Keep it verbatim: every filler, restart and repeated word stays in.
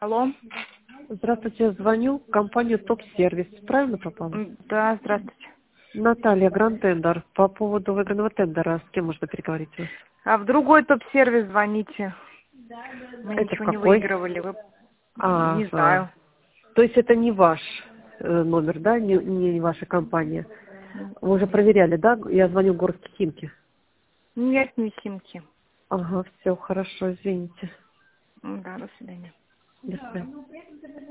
Алло. Здравствуйте, звоню в компанию Топ-сервис. Правильно попала? М, Да, здравствуйте. Наталья, Гранд-тендер. По поводу выгодного тендера, с кем можно переговорить у вас? А в другой топ-сервис звоните. Мы Это в ничего не какой? выигрывали. Вы... Не Ага. знаю. То есть это не ваш э, номер, да? Не, не ваша компания. Вы уже проверяли, да? Я звоню в город Химки. Нет, не Химки. Ага, все, хорошо, извините. М, Да, до свидания. До свидания.